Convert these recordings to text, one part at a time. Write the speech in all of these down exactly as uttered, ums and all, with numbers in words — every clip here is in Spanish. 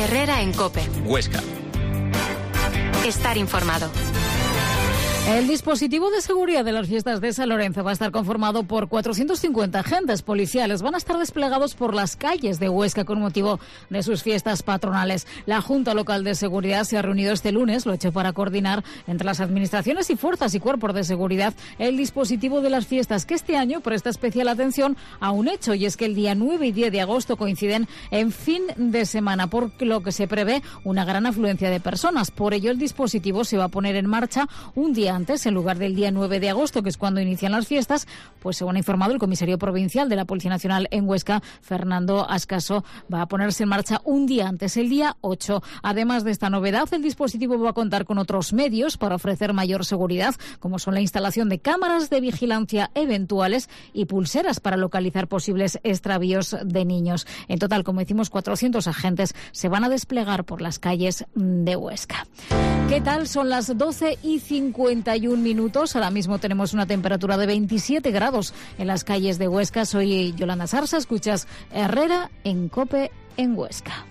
Herrera en COPE. Huesca. Estar informado. El dispositivo de seguridad de las fiestas de San Lorenzo va a estar conformado por cuatrocientos cincuenta agentes policiales. Van a estar desplegados por las calles de Huesca con motivo de sus fiestas patronales. La Junta Local de Seguridad se ha reunido este lunes, lo ha hecho para coordinar entre las administraciones y fuerzas y cuerpos de seguridad el dispositivo de las fiestas, que este año presta especial atención a un hecho, y es que el día nueve y diez de agosto coinciden en fin de semana, por lo que se prevé una gran afluencia de personas. Por ello, el dispositivo se va a poner en marcha un día antes, en lugar del día nueve de agosto, que es cuando inician las fiestas. Pues según ha informado el comisario provincial de la Policía Nacional en Huesca, Fernando Ascaso, va a ponerse en marcha un día antes, el día ocho. Además de esta novedad, el dispositivo va a contar con otros medios para ofrecer mayor seguridad, como son la instalación de cámaras de vigilancia eventuales y pulseras para localizar posibles extravíos de niños. En total, como decimos, cuatrocientos agentes se van a desplegar por las calles de Huesca. ¿Qué tal? Son las doce y cincuenta y un minutos. Ahora mismo tenemos una temperatura de veintisiete grados en las calles de Huesca. Soy Yolanda Sarsa, escuchas Herrera en COPE en Huesca.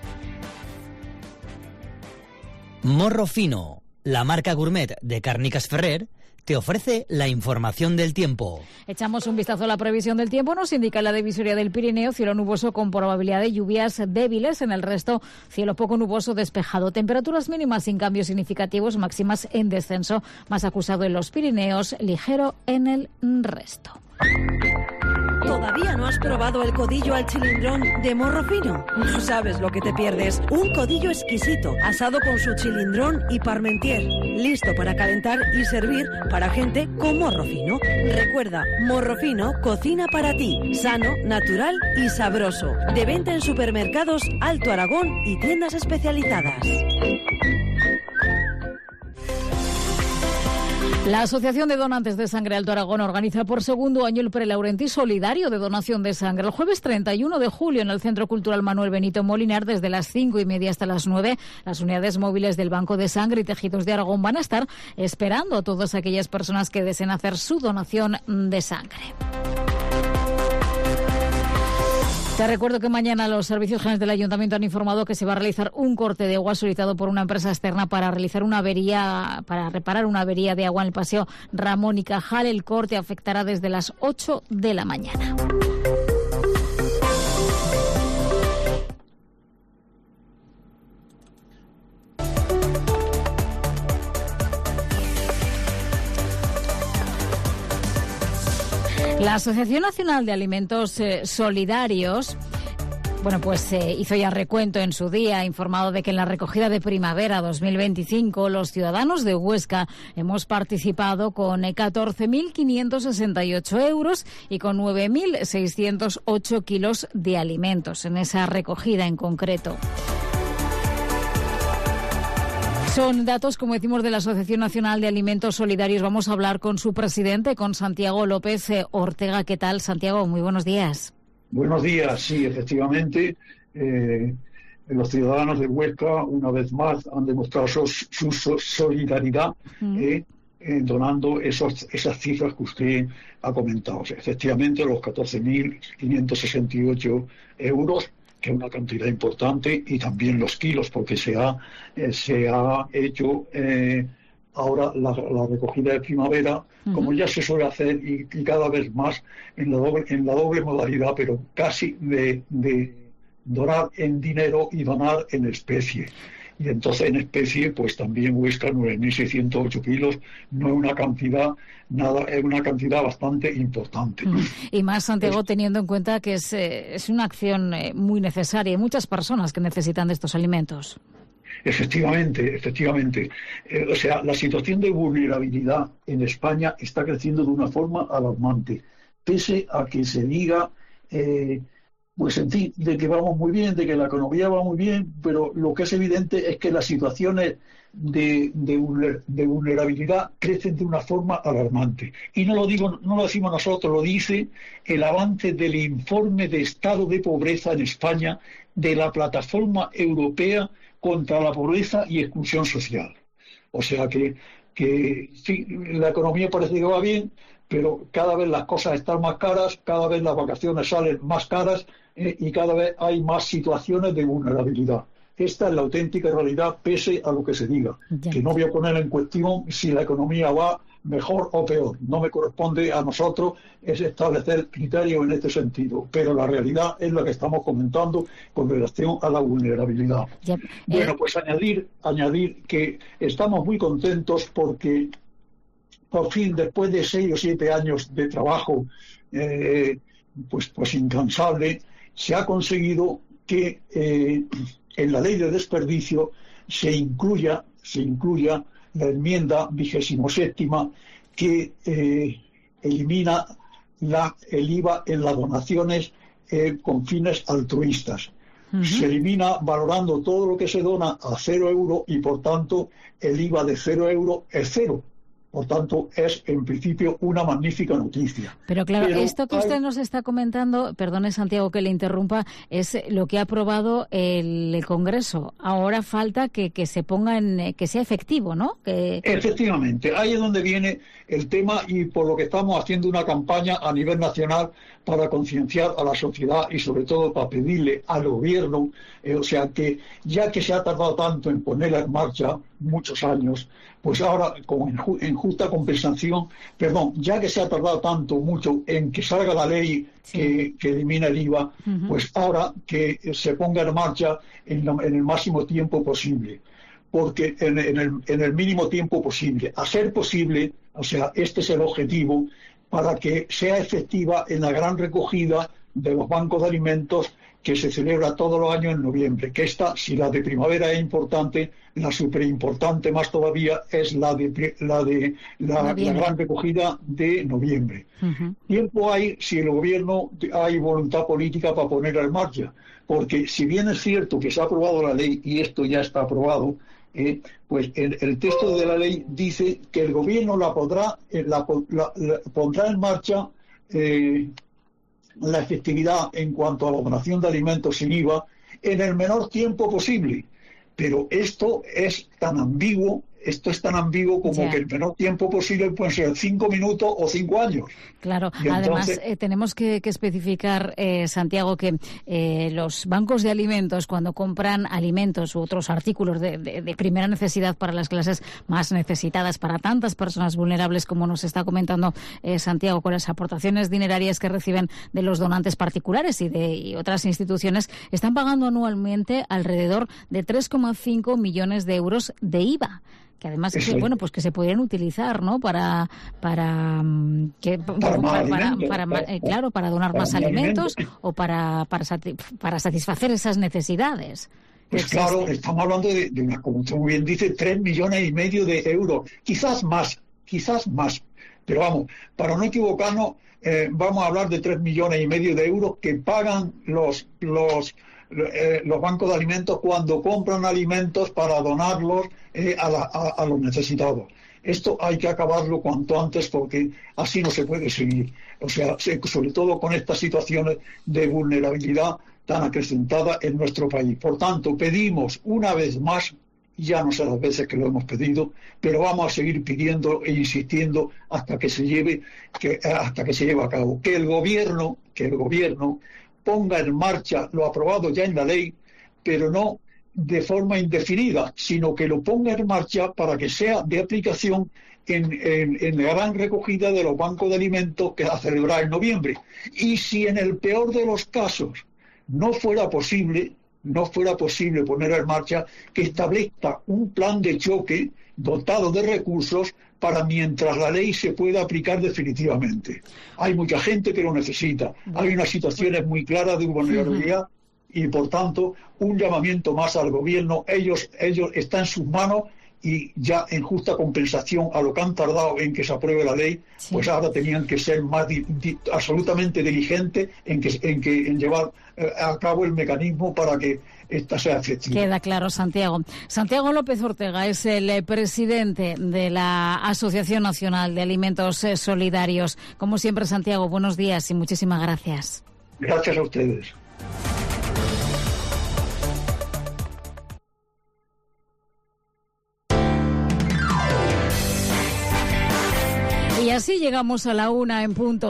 Morro Fino, la marca gourmet de Càrniques Ferrer, te ofrece la información del tiempo. Echamos un vistazo a la previsión del tiempo. Nos indica la divisoria del Pirineo cielo nuboso con probabilidad de lluvias débiles. En el resto, cielo poco nuboso despejado. Temperaturas mínimas sin cambios significativos, máximas en descenso. Más acusado en los Pirineos, ligero en el resto. ¿Todavía no has probado el codillo al chilindrón de Morro Fino? No sabes lo que te pierdes. Un codillo exquisito, asado con su chilindrón y parmentier. Listo para calentar y servir para gente con morro fino. Recuerda, Morro Fino cocina para ti. Sano, natural y sabroso. De venta en supermercados Alto Aragón y tiendas especializadas. La Asociación de Donantes de Sangre Alto Aragón organiza por segundo año el Prelaurentí Solidario de Donación de Sangre. El jueves treinta y uno de julio en el Centro Cultural Manuel Benito Molinar, desde las cinco y media hasta las nueve, las unidades móviles del Banco de Sangre y Tejidos de Aragón van a estar esperando a todas aquellas personas que deseen hacer su donación de sangre. Te recuerdo que mañana los servicios generales del Ayuntamiento han informado que se va a realizar un corte de agua solicitado por una empresa externa para realizar una avería, para reparar una avería de agua en el paseo Ramón y Cajal. El corte afectará desde las ocho de la mañana. La Asociación Nacional de Alimentos eh, Solidarios, bueno, pues eh, hizo ya recuento en su día, ha informado de que en la recogida de primavera dos mil veinticinco los ciudadanos de Huesca hemos participado con catorce mil quinientos sesenta y ocho euros y con nueve mil seiscientos ocho kilos de alimentos en esa recogida en concreto. Son datos, como decimos, de la Asociación Nacional de Alimentos Solidarios. Vamos a hablar con su presidente, con Santiago López Ortega. ¿Qué tal, Santiago? Muy buenos días. Buenos días, sí, efectivamente. Eh, los ciudadanos de Huesca, una vez más, han demostrado su, su, su solidaridad mm. eh, eh, donando esos, esas cifras que usted ha comentado. O sea, efectivamente, los catorce mil quinientos sesenta y ocho euros, que es una cantidad importante, y también los kilos, porque se ha, eh, se ha hecho eh, ahora la, la recogida de primavera, uh-huh. como ya se suele hacer, y, y cada vez más en la doble, en la doble modalidad, pero casi de, de donar en dinero y donar en especie. Y entonces en especie, pues también Huesca, nueve mil seiscientos ocho kilos, no es una cantidad, nada, es una cantidad bastante importante. Y más, Santiago, es, teniendo en cuenta que es, eh, es una acción eh, muy necesaria. Hay muchas personas que necesitan de estos alimentos. Efectivamente, efectivamente. Eh, o sea, la situación de vulnerabilidad en España está creciendo de una forma alarmante, pese a que se diga... Eh, Pues en fin, de que vamos muy bien, de que la economía va muy bien, pero lo que es evidente es que las situaciones de, de, de vulnerabilidad crecen de una forma alarmante. Y no lo digo, no lo decimos nosotros, lo dice el avance del informe de estado de pobreza en España de la Plataforma Europea contra la Pobreza y Exclusión Social. O sea que, que sí, la economía parece que va bien, pero cada vez las cosas están más caras, cada vez las vacaciones salen más caras, eh, y cada vez hay más situaciones de vulnerabilidad. esta es la auténtica realidad, pese a lo que se diga. Ya. Que no voy a poner en cuestión si la economía va mejor o peor. No me corresponde a nosotros es establecer criterios en este sentido, pero la realidad es la que estamos comentando con relación a la vulnerabilidad. Ya. Bueno, Eh... pues añadir, añadir que estamos muy contentos porque por fin, después de seis o siete años de trabajo eh, pues, pues incansable, se ha conseguido que eh, en la ley de desperdicio se incluya, se incluya la enmienda vigésimo séptima que eh, elimina la, el I V A en las donaciones eh, con fines altruistas. Uh-huh. Se elimina valorando todo lo que se dona a cero euros y por tanto el I V A de cero euros es cero. Por tanto, es en principio una magnífica noticia. Pero claro, Pero esto que hay... usted nos está comentando, perdone Santiago que le interrumpa, es lo que ha aprobado el, el Congreso. Ahora falta que, que se ponga en, que sea efectivo, ¿no? Que... Efectivamente, ahí es donde viene el tema y por lo que estamos haciendo una campaña a nivel nacional para concienciar a la sociedad y sobre todo para pedirle al gobierno, eh, o sea que ya que se ha tardado tanto en ponerla en marcha, muchos años, pues ahora con en, en justa compensación, perdón, ya que se ha tardado tanto, mucho en que salga la ley sí. que, que elimina el I V A, uh-huh. pues ahora que se ponga en marcha en, la, en el máximo tiempo posible. Porque en, en, el, en el mínimo tiempo posible, a ser posible, o sea, este es el objetivo, para que sea efectiva en la gran recogida de los bancos de alimentos que se celebra todos los años en noviembre, que esta, si la de primavera es importante, la superimportante más todavía es la de la de la, la gran recogida de noviembre. Uh-huh. Tiempo hay si el gobierno hay voluntad política para ponerla en marcha, porque si bien es cierto que se ha aprobado la ley y esto ya está aprobado, eh, pues el, el texto de la ley dice que el gobierno la podrá la, la, la pondrá en marcha eh, la efectividad en cuanto a la donación de alimentos sin I V A en el menor tiempo posible. Pero esto es tan ambiguo, esto es tan ambiguo como yeah. que el menor tiempo posible puede ser cinco minutos o cinco años. Claro, y además entonces... eh, tenemos que, que especificar, eh, Santiago, que eh, los bancos de alimentos, cuando compran alimentos u otros artículos de, de, de primera necesidad para las clases más necesitadas, para tantas personas vulnerables como nos está comentando eh, Santiago, con las aportaciones dinerarias que reciben de los donantes particulares y de y otras instituciones, están pagando anualmente alrededor de tres coma cinco millones de euros de I V A. Que además que, bueno, pues que se podrían utilizar, ¿no? Para para que para, para, para, para, para eh, claro, para donar para más alimentos, alimentos o para para, para satisfacer esas necesidades. Pues claro, estamos hablando de, de una, como usted muy bien dice, tres millones y medio de euros, quizás más, quizás más. Pero vamos, para no equivocarnos, eh, vamos a hablar de tres millones y medio de euros que pagan los los Eh, los bancos de alimentos cuando compran alimentos para donarlos eh, a, la, a, a los necesitados. Esto hay que acabarlo cuanto antes porque así no se puede seguir. O sea, se, sobre todo con estas situaciones de vulnerabilidad tan acrecentada en nuestro país. Por tanto, pedimos una vez más, ya no sé las veces que lo hemos pedido, pero vamos a seguir pidiendo e insistiendo hasta que se lleve, que, hasta que se lleve a cabo. Que el gobierno, que el gobierno ponga en marcha lo aprobado ya en la ley, pero no de forma indefinida, sino que lo ponga en marcha para que sea de aplicación en, en, en la gran recogida de los bancos de alimentos que a celebrar en noviembre. Y si en el peor de los casos no fuera posible, no fuera posible poner en marcha, que establezca un plan de choque dotado de recursos para mientras la ley se pueda aplicar definitivamente. Hay mucha gente que lo necesita. Hay unas situaciones muy claras de vulnerabilidad y, por tanto, un llamamiento más al gobierno. Ellos, ellos está en sus manos y ya en justa compensación a lo que han tardado en que se apruebe la ley, sí. pues ahora tenían que ser más di, di, absolutamente diligentes en que, en que en llevar eh, a cabo el mecanismo para que esta sea efectiva. Queda claro, Santiago. Santiago López Ortega es el eh, presidente de la Asociación Nacional de Alimentos eh, Solidarios. Como siempre, Santiago, buenos días y muchísimas gracias. Gracias a ustedes. Y así llegamos a la una en punto.